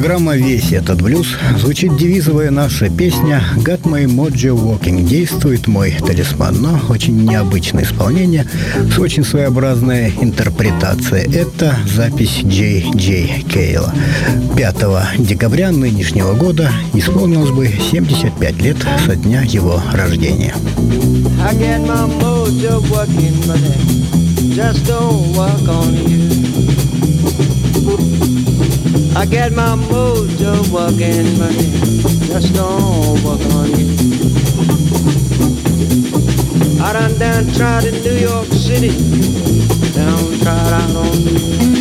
Программа «Весь этот блюз». Звучит девизовая наша песня «Got my mojo walking». Действует мой талисман, но очень необычное исполнение с очень своеобразной интерпретацией. Это запись Джей Джей Кейла. 5 декабря нынешнего года исполнилось бы 75 лет со дня его рождения. I get my mojo working, but it just don't work on you. I get my mojo working, but it just don't work on you. I done tried in New York City, down tried out on you.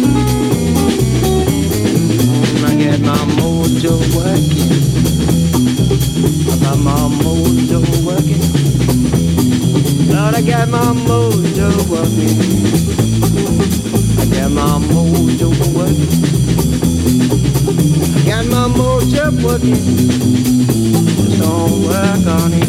I get my mojo working, I got my mojo working. Lord, I got my mojo working, I got my mojo working. I got my mojo working, just don't work on it.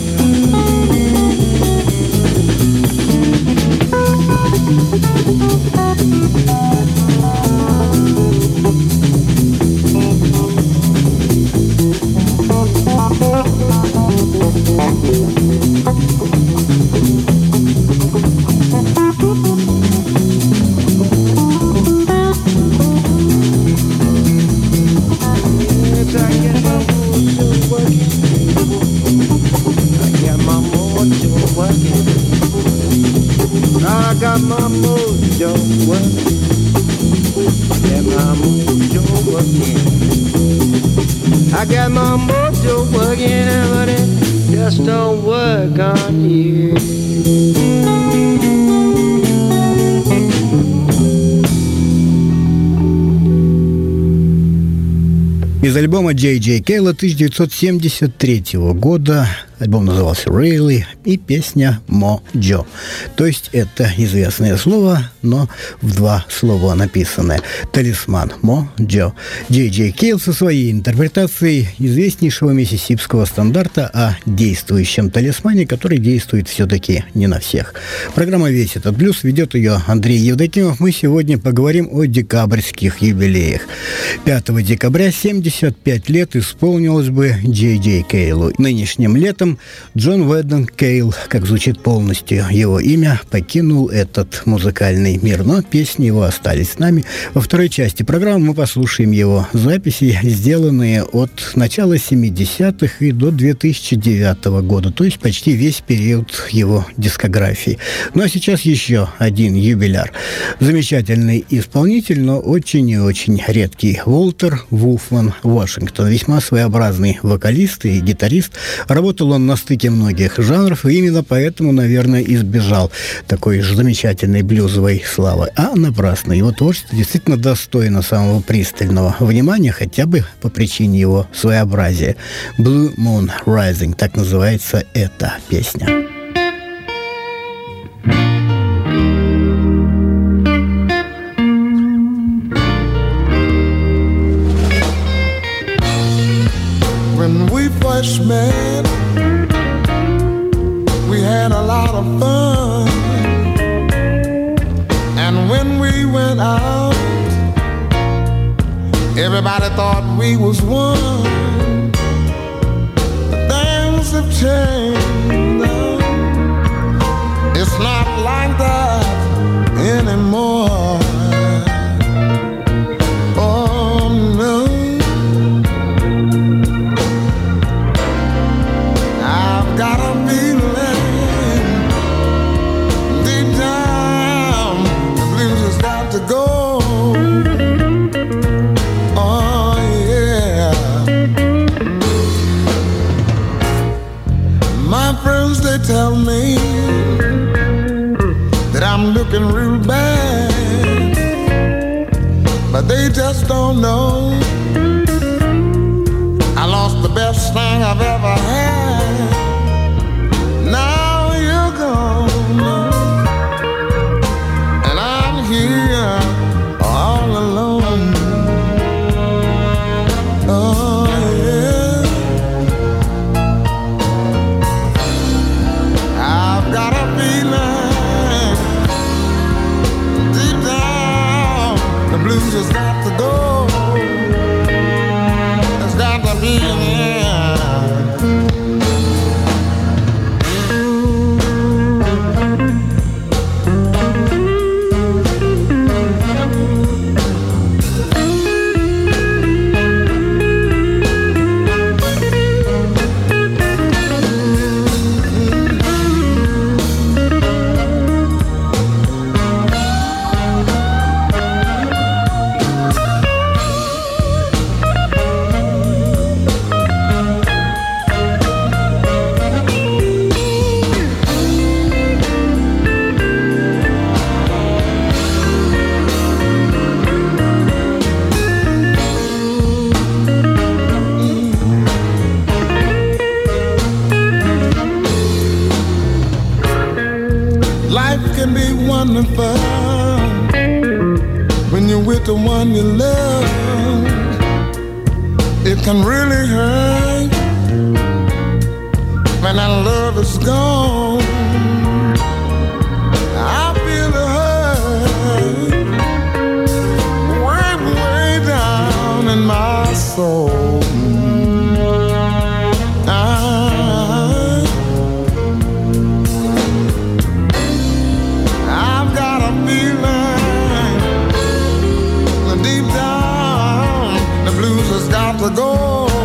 I got my mojo working, yeah, my mojo working. I got my mojo working, but it just don't work on you. Из альбома Джей Джей Кейла 1973 года. Альбом назывался «Really» и песня «Mojo». То есть это известное слово, но в два слова написанное. «Талисман» «Mojo». Джей Джей Кейл со своей интерпретацией известнейшего миссисипского стандарта о действующем талисмане, который действует все-таки не на всех. Программа «Весь этот блюз», ведет ее Андрей Евдокимов. Мы сегодня поговорим о декабрьских юбилеях. 5 декабря 75 лет исполнилось бы Джей Джей Кейлу. Нынешним летом Джон Ведден Кейл, как звучит полностью его имя, покинул этот музыкальный мир, но песни его остались с нами. Во второй части программы мы послушаем его записи, сделанные от начала 70-х и до 2009 года, то есть почти весь период его дискографии. Ну а сейчас еще один юбиляр. Замечательный исполнитель, но очень и очень редкий. Уолтер Вулфман Вашингтон. Весьма своеобразный вокалист и гитарист. Работал он на стыке многих жанров, и именно поэтому, наверное, избежал такой же замечательной блюзовой славы. А напрасно. Его творчество действительно достойно самого пристального внимания, хотя бы по причине его своеобразия. Blue Moon Rising, так называется эта песня. When we first met, we had a lot of fun, and when we went out, everybody thought we was one. Things have changed now. It's not like that anymore. Oh no, I've got a feeling deep down the blues has got to go. Oh yeah, my friends, they tell me that I'm looking real bad, but they just don't know I lost the best thing I've ever had. Now you're gone, and I'm here all alone. Oh yeah, I've got a feeling deep down the blues has got to go. life can be wonderful when you're with the one you love. It can really hurt when that love is gone. I feel the hurt way, way down in my soul. I've got a feeling that deep down the blues has got to go.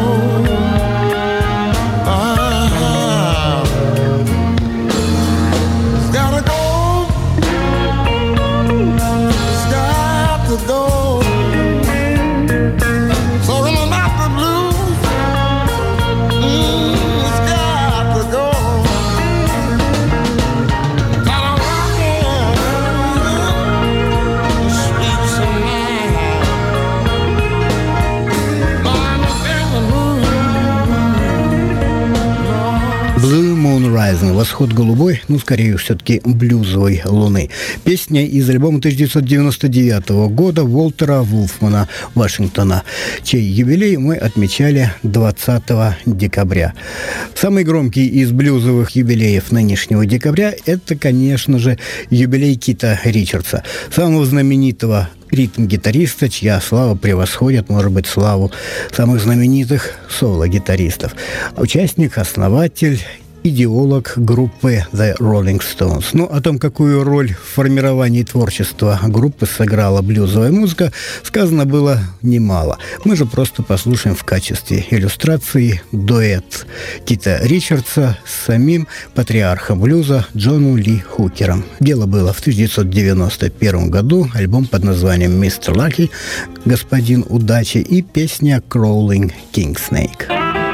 Blue Moon Rising, восход голубой, ну, скорее все-таки блюзовой луны. Песня из альбома 1999 года Уолтера Вулфмана Вашингтона, чей юбилей мы отмечали 20 декабря. Самый громкий из блюзовых юбилеев нынешнего декабря – это, конечно же, юбилей Кита Ричардса, самого знаменитого ритм-гитариста, чья слава превосходит, может быть, славу самых знаменитых соло-гитаристов. Участник, основатель, идеолог группы The Rolling Stones. Ну, о том, какую роль в формировании творчества группы сыграла блюзовая музыка, сказано было немало. Мы же просто послушаем в качестве иллюстрации дуэт Кита Ричардса с самим патриархом блюза Джоном Ли Хукером. Дело было в 1991 году, альбом под названием «Mr. Lucky», «Господин удачи» и песня «Crawling King Snake».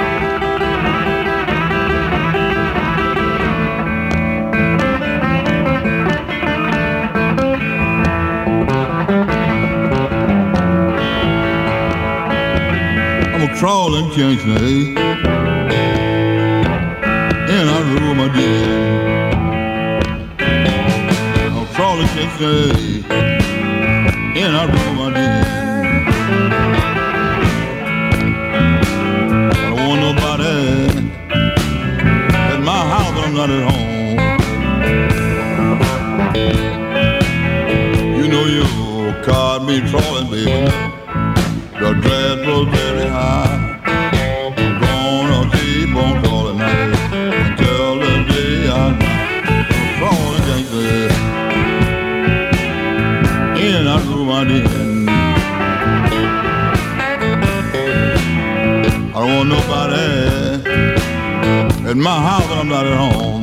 Crawling king snake, and I rule my den. I'm crawling king snake, and I rule my den. I don't want nobody at my house when I'm not at home. You know you caught me crawling, baby. The grass was very high. I'm gonna keep on crawling now until the day I die. Crawling gangster, and I grew my den. I don't want nobody at my house when I'm not at home.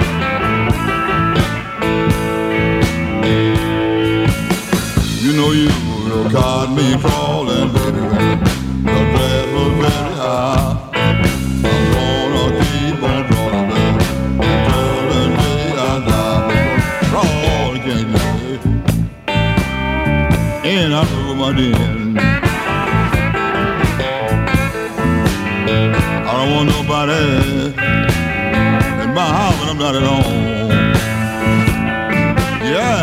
You know you caught me crawling, baby. The grass was very high. I'm gonna keep on crawling, baby, until the day I die. Crawling king snake, and I grew my den. I don't want nobody in my house when I'm not at home. Yeah.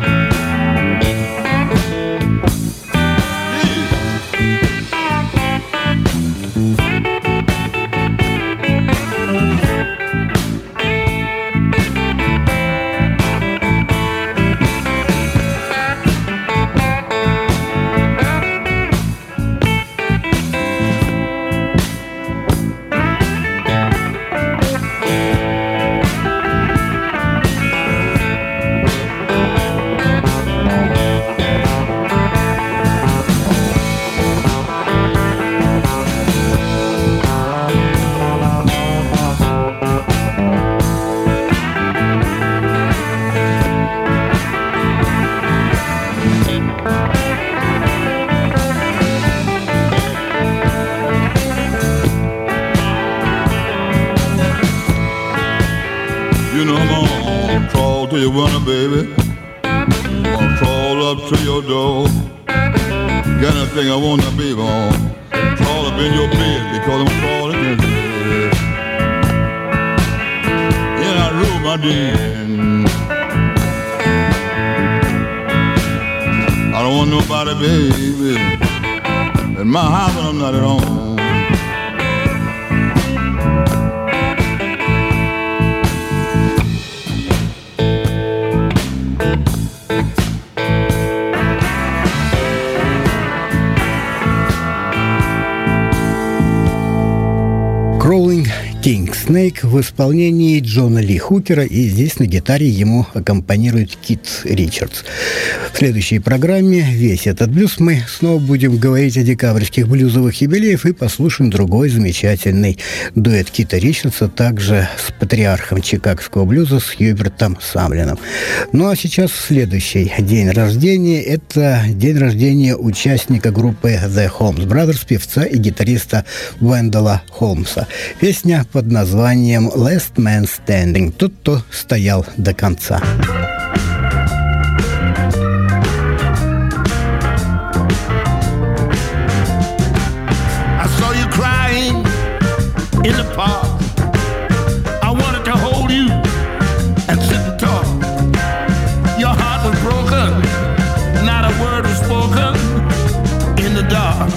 To your window, baby. I'll crawl up to your door. Got anything I want to be on. Crawl up in your bed because I'm crawling in bed. Yeah, I rule my den. want nobody, baby, in my house when I'm not at home. Crawling King Snake в исполнении Джона Ли Хукера, и здесь на гитаре ему аккомпанирует Кит Ричардс. В следующей программе «Весь этот блюз» мы снова будем говорить о декабрьских блюзовых юбилеях и послушаем другой замечательный дуэт Кита Ричардса, также с патриархом чикагского блюза, с Хьюбертом Самлином. Ну а сейчас следующий день рождения. Это день рождения участника группы The Holmes Brothers, певца и гитариста Вендела Холмса. Песня под названием «Last Man Standing» – «Тот, кто стоял до конца». In the park, I wanted to hold you and sit and talk. Your heart was broken, not a word was spoken in the dark.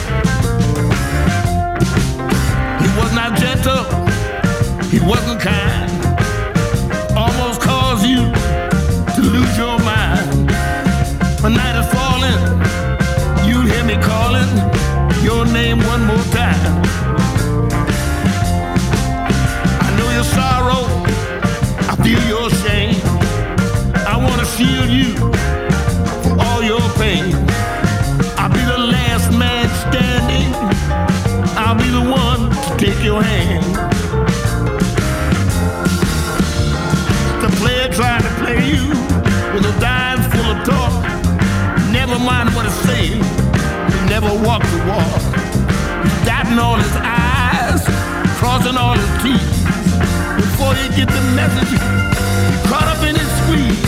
He was not gentle, he wasn't kind, almost caused you to lose your mind. When night is falling, you'd hear me calling your name one more time. Sorrow, I feel your shame. I wanna shield you from all your pain. I'll be the last man standing. I'll be the one to take your hand. The player trying to play you with a dime full of talk. Never mind what it's saying. He never walked the walk. He's dotting all his I's, crossing all his T's. Before you get the message, you're caught up in his squeeze.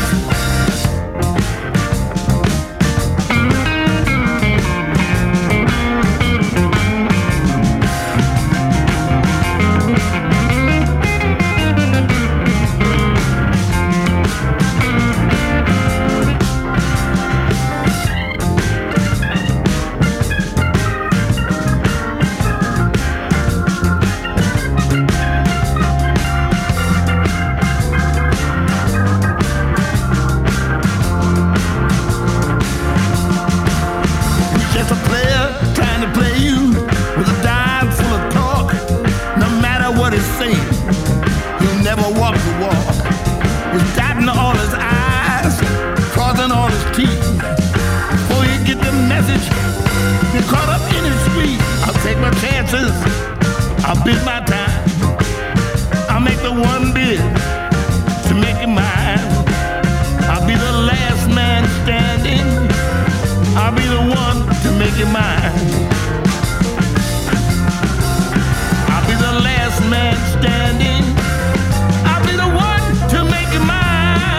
I'll bid my time. I'll make the one bid to make it mine. I'll be the last man standing. I'll be the one to make it mine. I'll be the last man standing. I'll be the one to make it mine.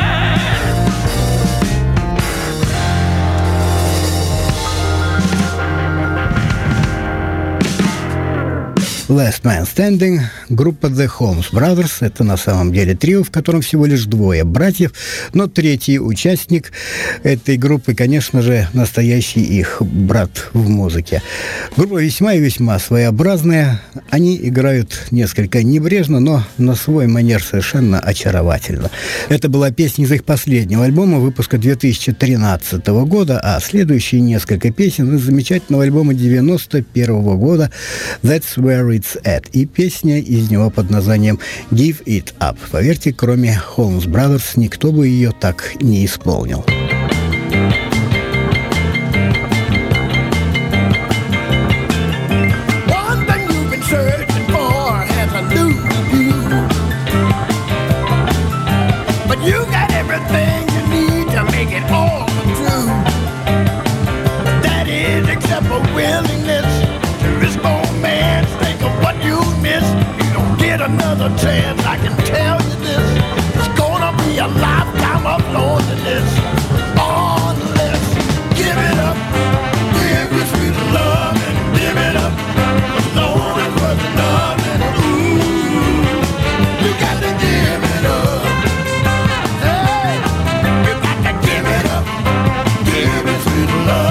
Last Man Standing, группа The Holmes Brothers. Это на самом деле трио, в котором всего лишь двое братьев, но третий участник этой группы, конечно же, настоящий их брат в музыке. Группа весьма и весьма своеобразная. Они играют несколько небрежно, но на свой манер совершенно очаровательно. Это была песня из их последнего альбома, выпуска 2013 года, а следующие несколько песен из замечательного альбома 91 года «That's Where It's At», и песня из него под названием «Give It Up». Поверьте, кроме Holmes Brothers, никто бы ее так не исполнил. Another chance, I can tell you this. It's gonna be a lifetime of loneliness. Unless give it up, give your sweet love and give it up. Lonely for the love and ooh, you got to give it up. Hey, you got to give it up, give your sweet love.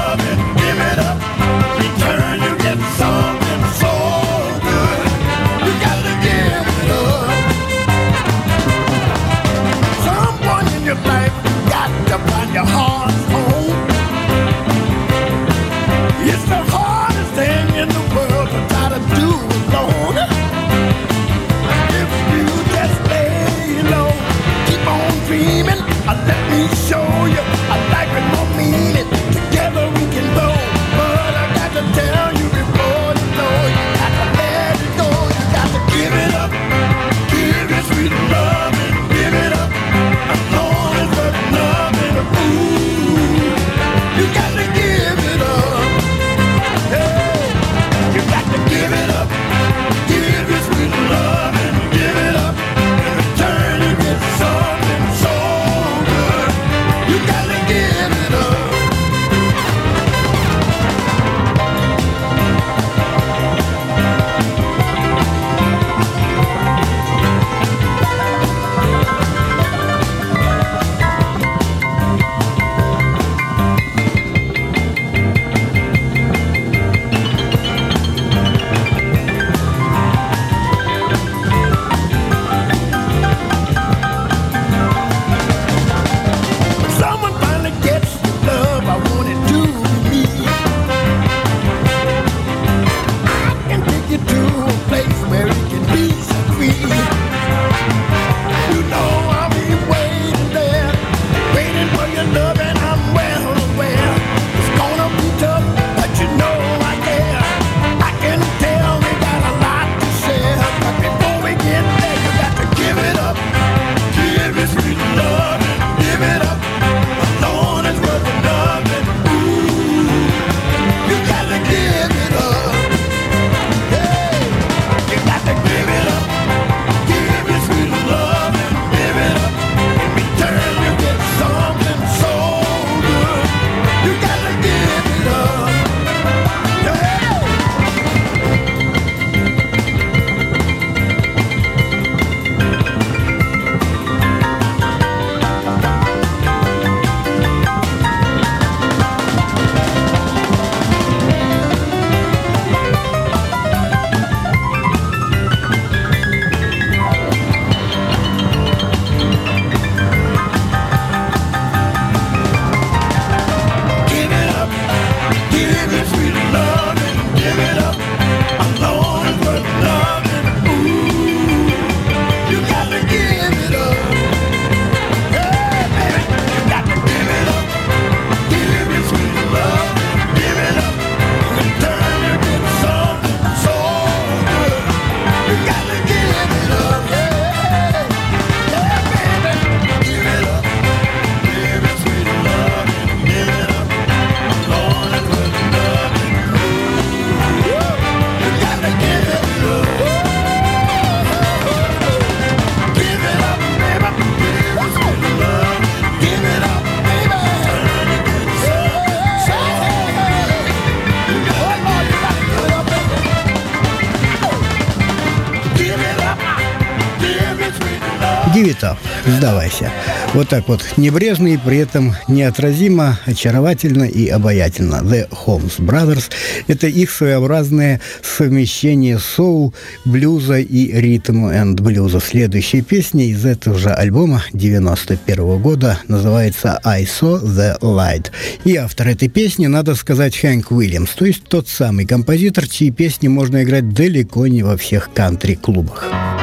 Give сдавайся. Вот так вот, небрежно и при этом неотразимо, очаровательно и обаятельно. The Holmes Brothers – это их своеобразное совмещение соул, блюза и ритм энд блюза. Следующая песня из этого же альбома 91 года называется «I Saw the Light». И автор этой песни, надо сказать, Хэнк Уильямс, то есть тот самый композитор, чьи песни можно играть далеко не во всех кантри-клубах.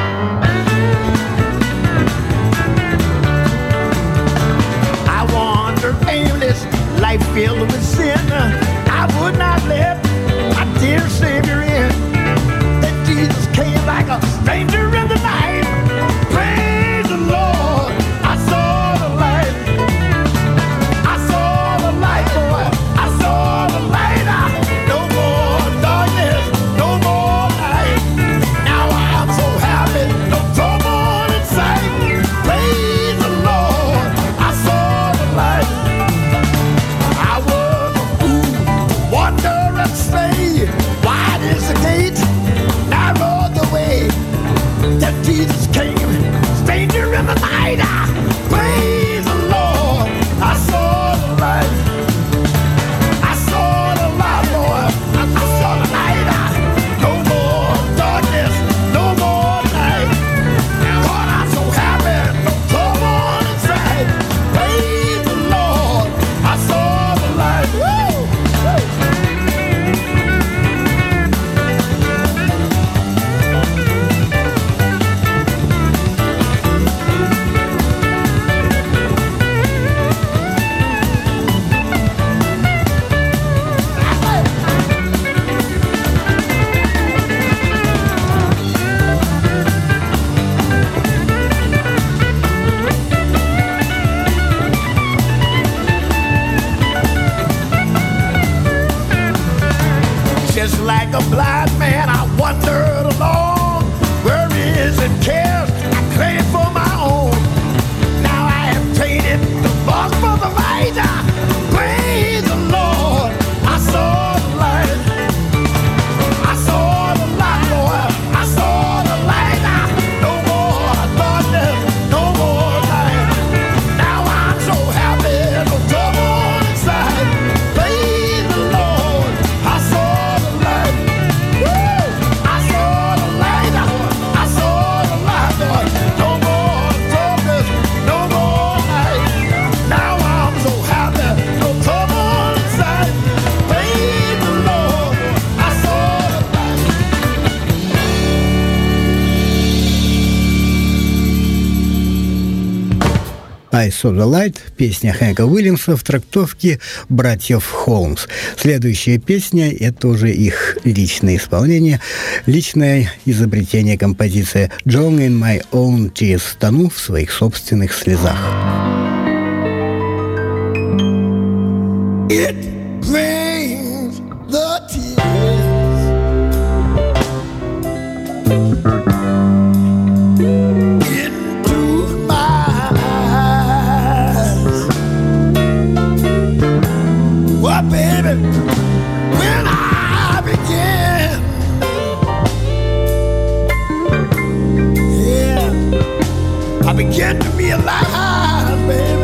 Life filled with sin, I would not let my dear Savior in. That Jesus came like a stranger in the night. Praise the Lord, I saw the light. I saw the light, boy, I saw the light. No more darkness, no more night. Now I'm so happy, no trouble in sight. Praise the Lord, I saw the light. Wonder and say, wide is the gate, narrow the way that Jesus came, stranger in the night. Praise the Lord, I saw the light. I saw the light, Lord, I saw the light. No more darkness, no more night. God, I'm so happy, no trouble inside. Praise the Lord, I saw the light. Woo! Just like a blind man, I wandered along. Where is it cast? I claim for my own. Now I have traded the box for the light. Praise the Lord, I saw the light. I saw the light, Lord, I saw the light. No more darkness, no more night. Now I'm so happy, no trouble inside. Praise the Lord, I saw the light. Woo! I saw the light. I saw the light, Lord. No more darkness, no more night. Now I'm so happy, no trouble inside. Praise the Lord, I saw the light. «I Saw the Light» – песня Хэнка Уильямса в трактовке братьев Холмс. Следующая песня – это уже их личное исполнение, личное изобретение композиции «Drown in my own tears» – «Тону в своих собственных слезах». It brings the tears into my eyes. Well, baby, when I begin, yeah, I begin to realize, baby.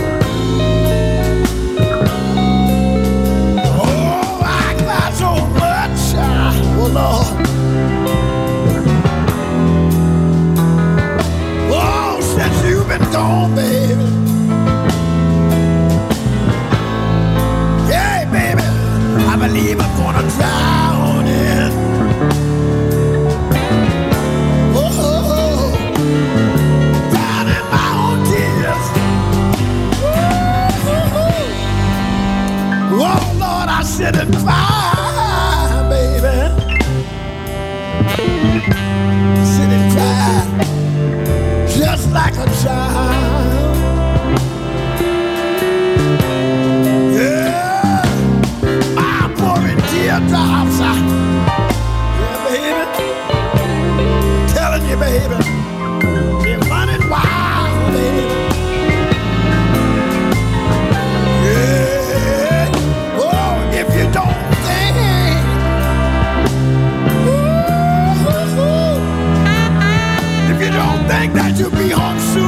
Oh Lord, oh, since you've been gone, baby. Hey, baby, I believe I'm gonna drown in. Oh, drown in my own tears. Oh Lord, I sit and cry, baby. Sit and cry, just like a child. Yeah, I'm pouring teardrops. Yeah, baby, telling you, baby, you're running wild, baby. Yeah, oh, if you don't think, if you don't think that you'll be home soon.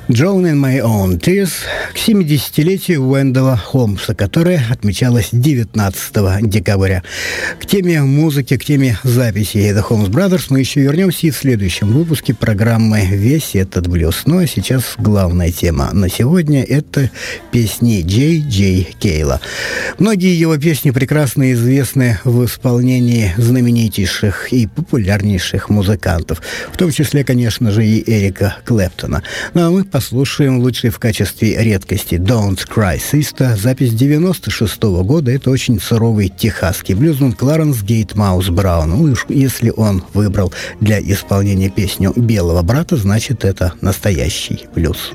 Drown in My Own Tears к 70-летию Уэндела Холмса, которое отмечалось 19 декабря. К теме музыки, к теме записи The Holmes Brothers мы еще вернемся и в следующем выпуске программы «Весь этот блюз». Ну а сейчас главная тема на сегодня – это песни Джей Джей Кейла. Многие его песни прекрасно известны в исполнении знаменитейших и популярнейших музыкантов, в том числе, конечно же, и Эрика Клэптона. Ну а мы послушаем лучший в качестве редкости «Don't Cry Sister», запись 96-го года. Это очень суровый техасский блюзман Кларенс Гейтмаус Браун. Ну, если он выбрал для исполнения песню «Белого брата», значит, это настоящий блюз.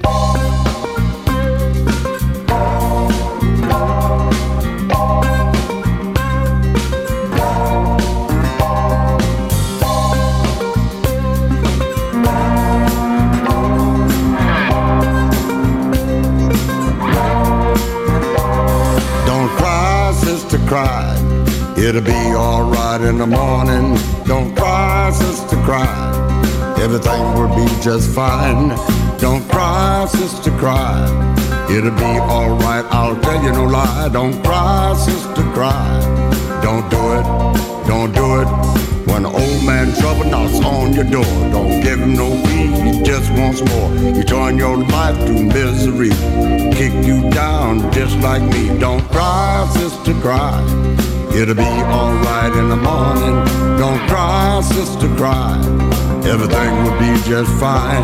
Cry, it'll be alright in the morning. Don't cry, sister, cry. Everything will be just fine. Don't cry, sister, cry. It'll be alright, I'll tell you no lie. Don't cry, sister, cry. Don't do it, don't do it. When an old man trouble knocks on your door, don't give him no fee, he just wants more. You turn your life to misery, kick you down just like me. Don't cry, sister, cry. It'll be alright in the morning. Don't cry, sister, cry. Everything will be just fine.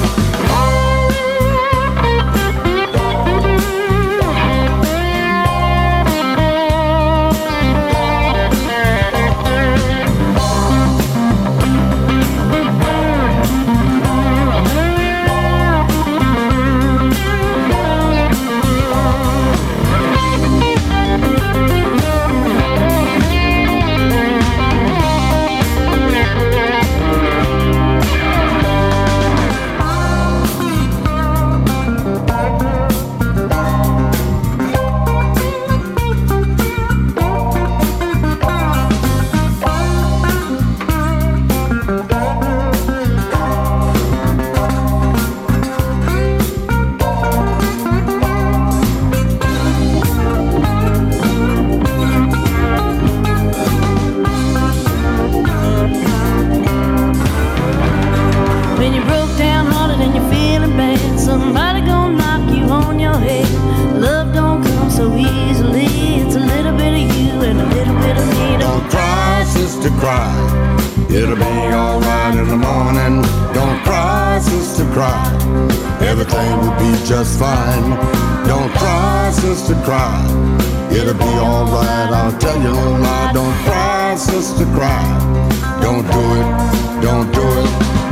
It'll be alright in the morning. Don't cry, sister, cry. Everything will be just fine. Don't cry, sister, cry. It'll be alright, I'll tell you no lie. Don't cry, sister, cry. Don't do it, don't do it.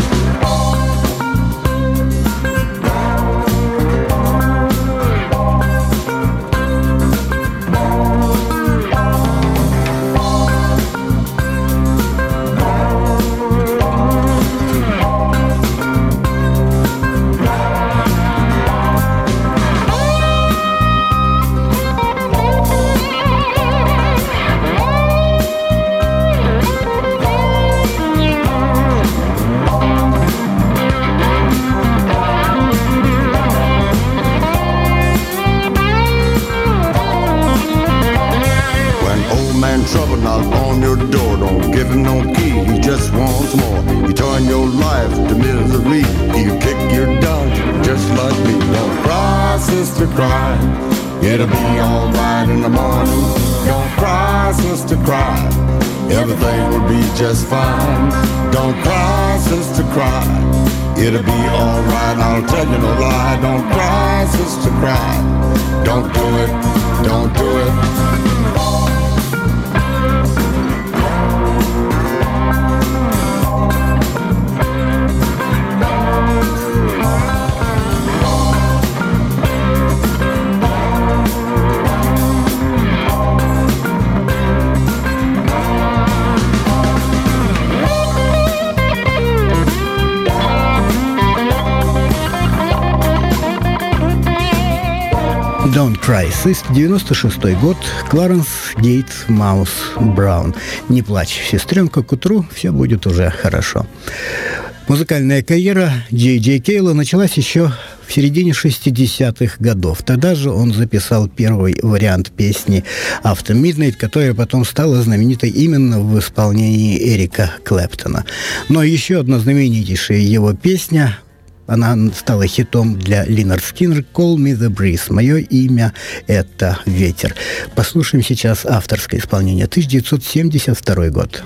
Trouble knock on your door, don't give him no key, he just wants more. You turn your life to misery, he'll kick you down just like me. Don't cry, sister, cry. It'll be alright in the morning. Don't cry, sister, cry. Everything will be just fine. Don't cry, sister, cry. It'll be alright, I'll tell you no lie. Don't cry, sister, cry. Don't do it, don't do it. Don't Cry Sister, 96-й год, Кларенс Гейтмаус Браун. Не плачь, сестренка, к утру все будет уже хорошо. Музыкальная карьера Джей Джей Кейла началась еще в середине 60-х годов. Тогда же он записал первый вариант песни «After Midnight», которая потом стала знаменитой именно в исполнении Эрика Клэптона. Но еще одна знаменитейшая его песня, она стала хитом для Линард Скиннер, «Call Me The Breeze». «Мое имя – это ветер». Послушаем сейчас авторское исполнение, 1972 год.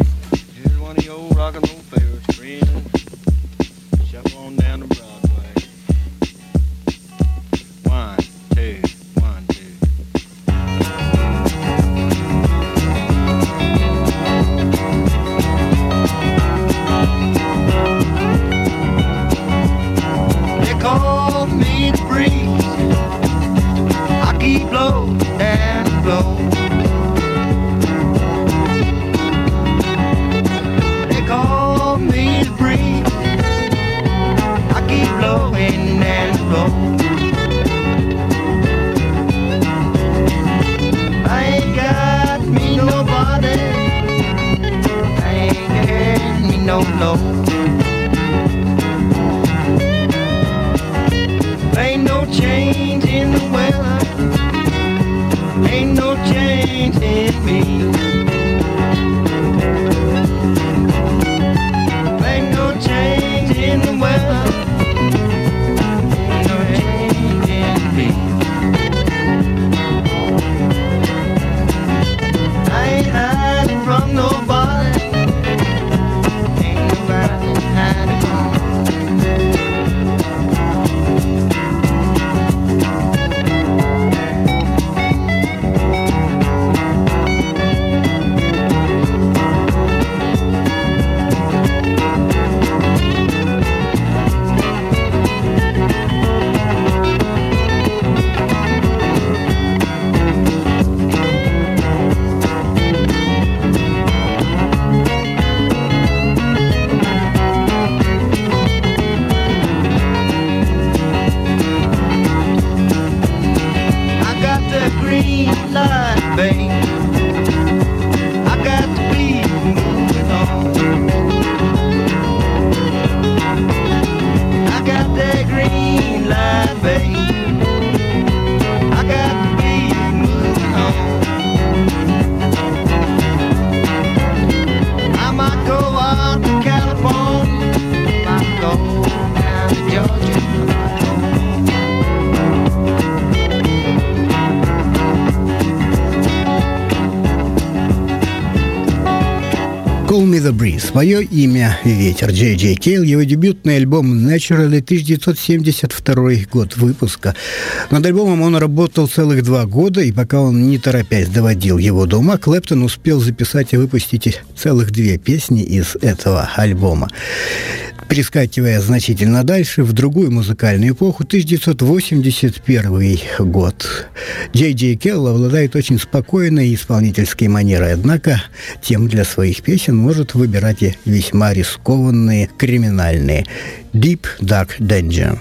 «Call Me The Breeze». Мое имя – ветер. Джей Джей Кейл, его дебютный альбом «Naturally», 1972 год выпуска. Над альбомом он работал целых 2 года, и пока он, не торопясь, доводил его до ума, Клэптон успел записать и выпустить целых 2 песни из этого альбома. Перескакивая значительно дальше, в другую музыкальную эпоху, 1981 год. Джей Джей Кейл обладает очень спокойной исполнительской манерой, однако тем для своих песен может выбирать и весьма рискованные, криминальные. Deep Dark Danger.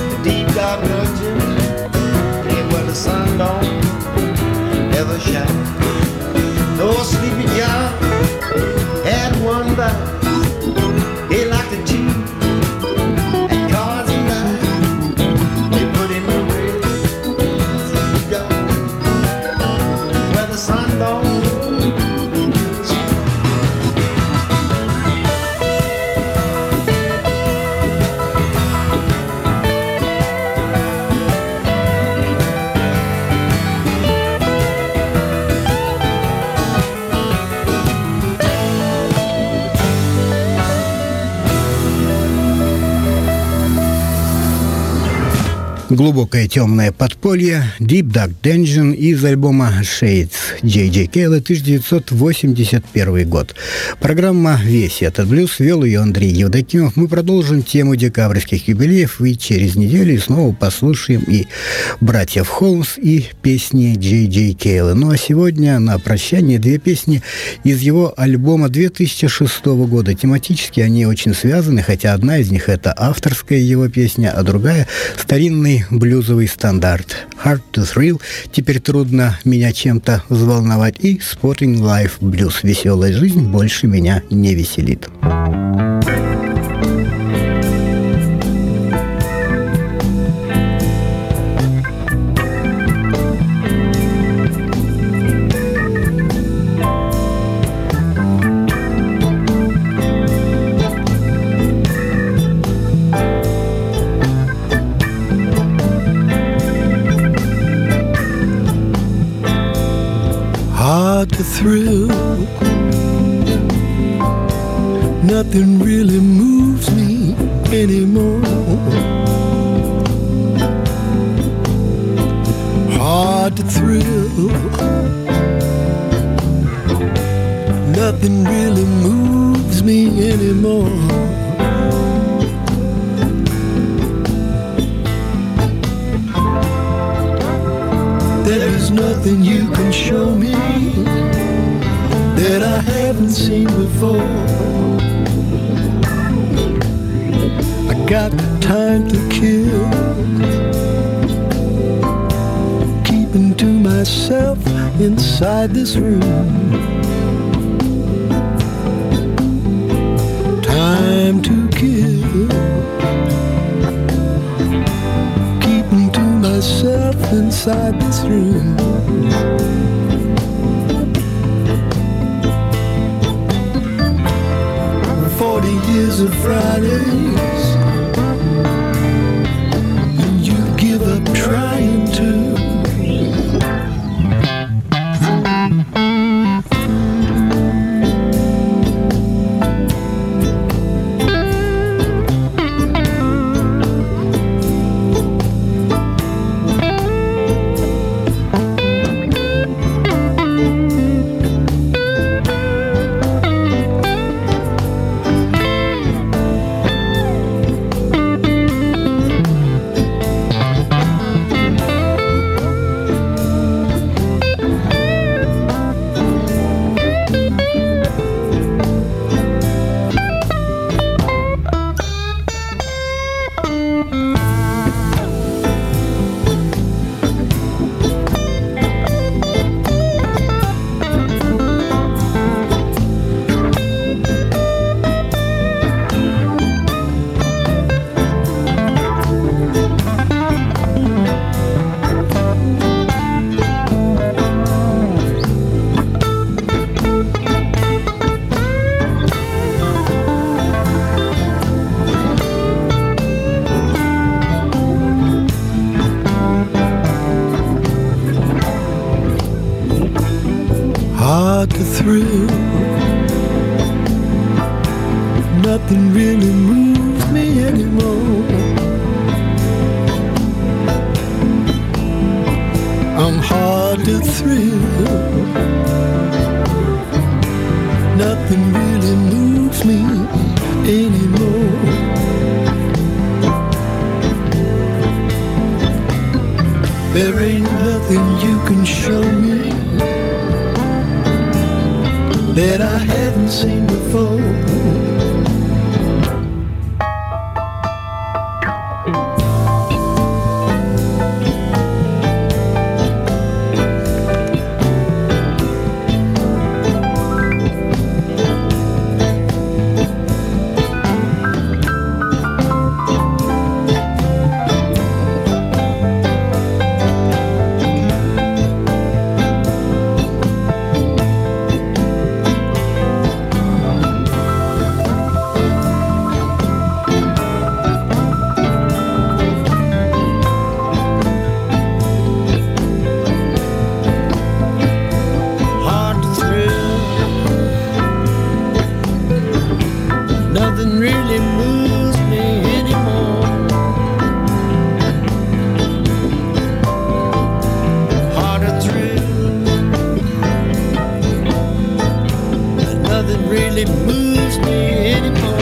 Shine. Глубокое темное подполье, Deep Dark Dungeon из альбома Shades Джей Джей Кейла, 1981 год. Программа «Весь этот блюз», вел ее Андрей Евдокимов. Мы продолжим тему декабрьских юбилеев и через неделю снова послушаем и братьев Холмс, и песни Джей Джей Кейла. Ну а сегодня на прощание две песни из его альбома 2006 года. Тематически они очень связаны, хотя одна из них — это авторская его песня, а другая — старинный блюзовый стандарт. Hard to Thrill, теперь трудно меня чем-то взволновать, и Spotting Life Blues, веселая жизнь больше меня не веселит. To thrill, nothing really moves me anymore. Hard to thrill, nothing really moves me anymore. There is nothing you can show me that I haven't seen before. I got time to kill, keeping to myself inside this room. Time to kill, keeping to myself inside this room. 40 years of Fridays, and you give up trying to. Hard to thrill, nothing really moves me anymore. I'm hard to thrill, nothing really moves me anymore. There ain't nothing you can show me that I haven't seen before. nothing really moves me anymore.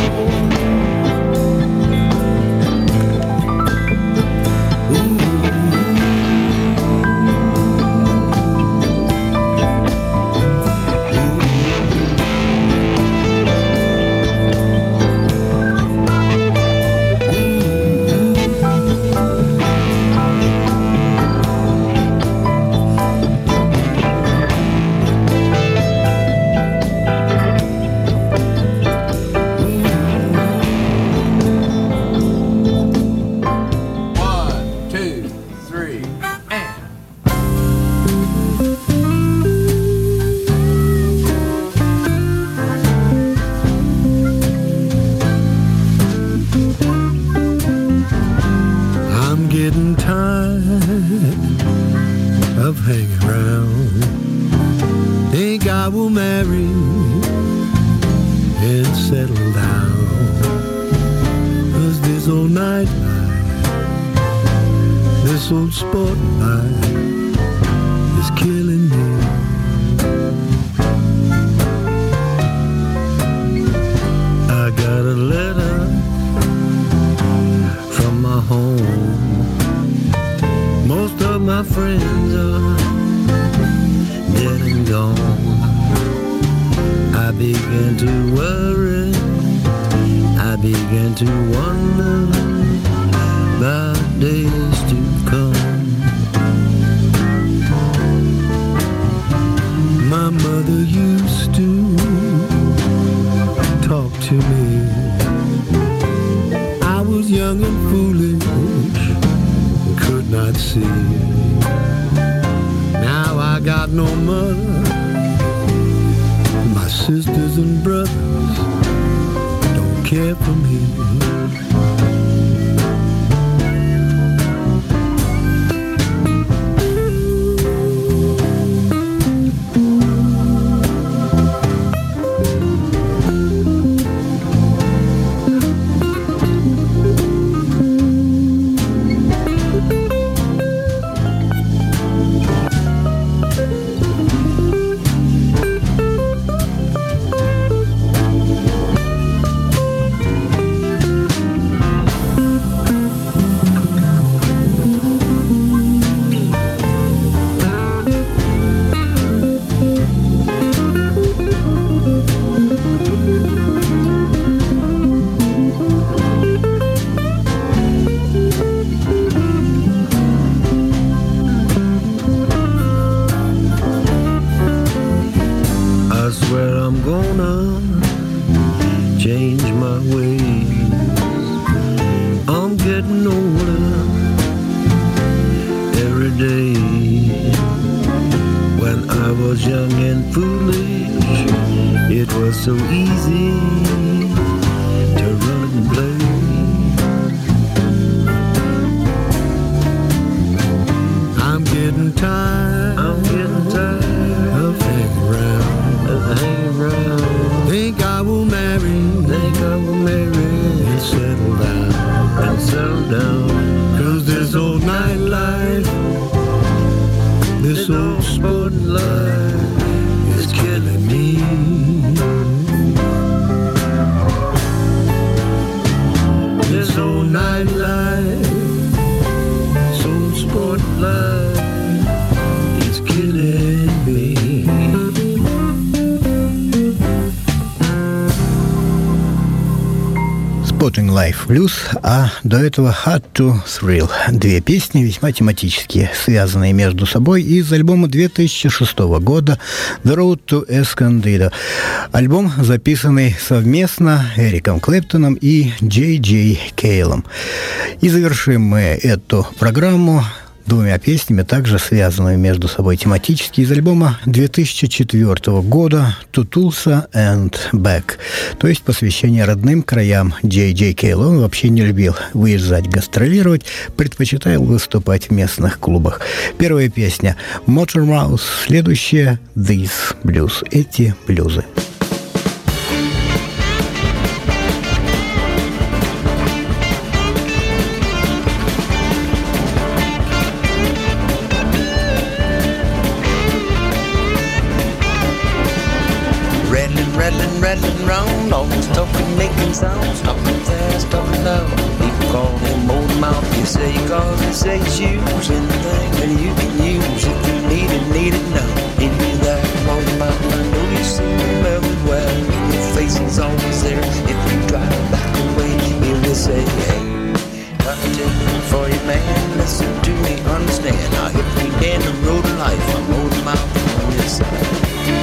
Life Blues, а до этого Hard to Thrill. Две песни, весьма тематические, связанные между собой, из альбома 2006 года The Road to Escondido. Альбом, записанный совместно Эриком Клэптоном и Джей Джей Кейлом. И завершим мы эту программу двумя песнями, также связанными между собой тематически, из альбома 2004 года «To Tulsa and Back», то есть посвящение родным краям Джей Джей Кейла. Он вообще не любил выезжать, гастролировать, предпочитал выступать в местных клубах. Первая песня «Motor Mouse», следующая «These Blues», эти блюзы. rattling, rattling round, always talking, making sounds, talking fast, talking loud. People call him old mouth, you say, cause he says use anything that you can use if you need it now. Give me that old mouth, I know you see him everywhere. Your face is always there. If you drive back away, he will say, hey, got to tell you for you, man, listen to me, understand. Now if we down the road of life, I'm old mouth on your side.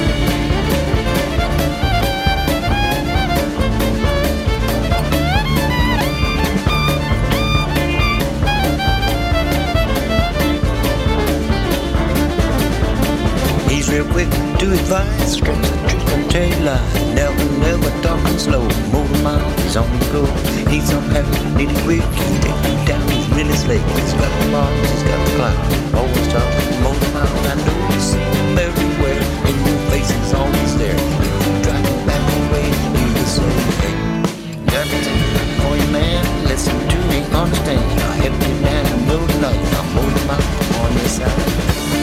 Real quick to advise, straight the truth and tell you lies. Never talking slow. Motor mouth, he's on the go. He's on heavy, need it quick. He take you down, he's really slick. He's got the bars, he's got the clout. Always talking motor mouth. I know you see him everywhere. In your face, he's always there. If you drive him back away, you will say, hey, got to tell you for you, man. Listen to me, understand. I help you down the road of life. I'm motor mouth on your side.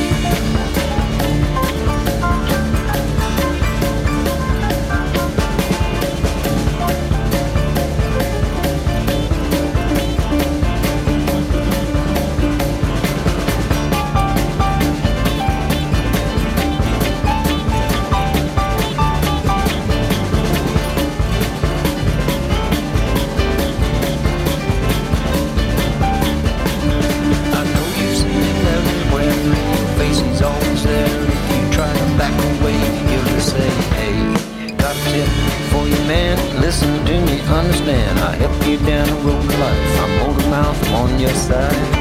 Understand, I help you down the road of life. I'm old mouth, I'm on your side.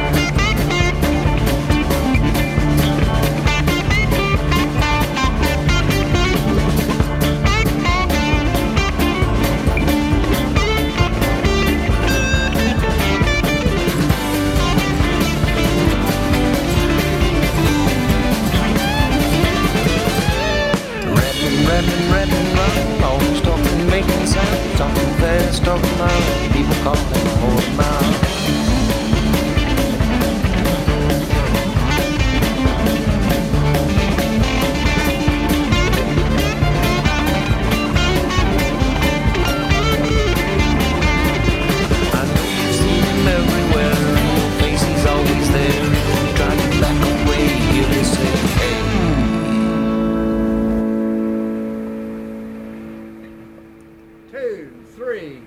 Rapping, round, always talking, making sound, talking fast, talking loud. People call him old mouth. I know you see him everywhere. In your face, he's always there. Try to back away, he'll say, hey. 2, 3.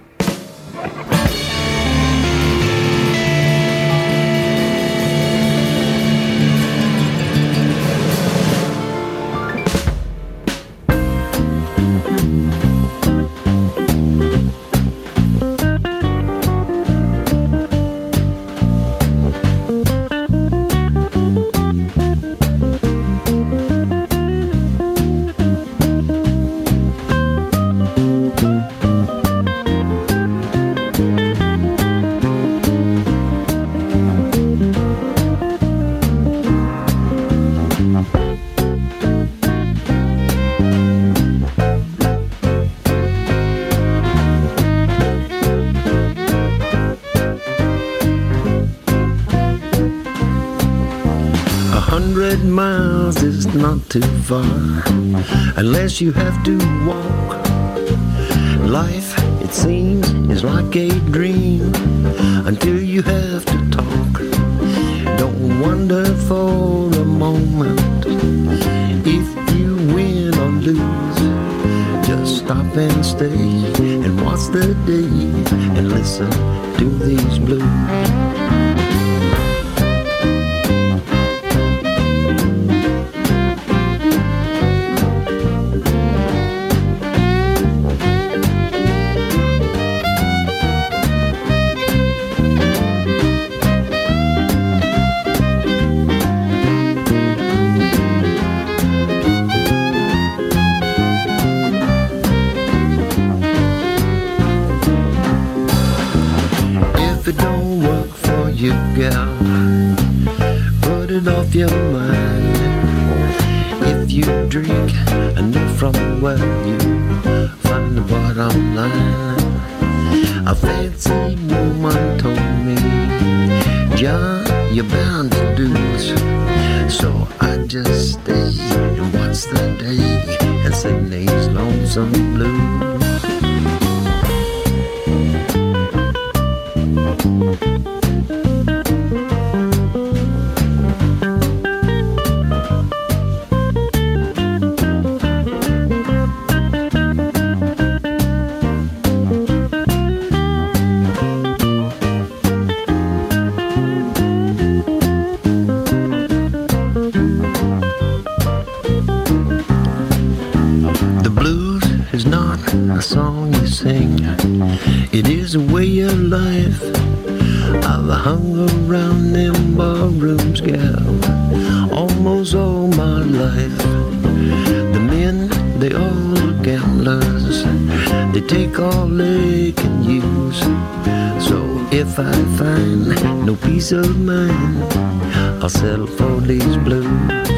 Miles is not too far, unless you have to walk. Life, it seems, is like a dream until you have to talk. Don't wonder for a moment if you win or lose. Just stop and stay and watch the day and listen to these blues. If it don't work for you, gal, put it off your mind. If you drink enough from well, you find the bottom line. A fancy woman told me, John, you're bound to lose. So I just stay and watch the day and sing these lonesome blues. It is a way of life. I've hung around them bar rooms, gal, almost all my life. The men, they all are gamblers. They take all they can use. So if I find no peace of mind, I'll settle for these blues.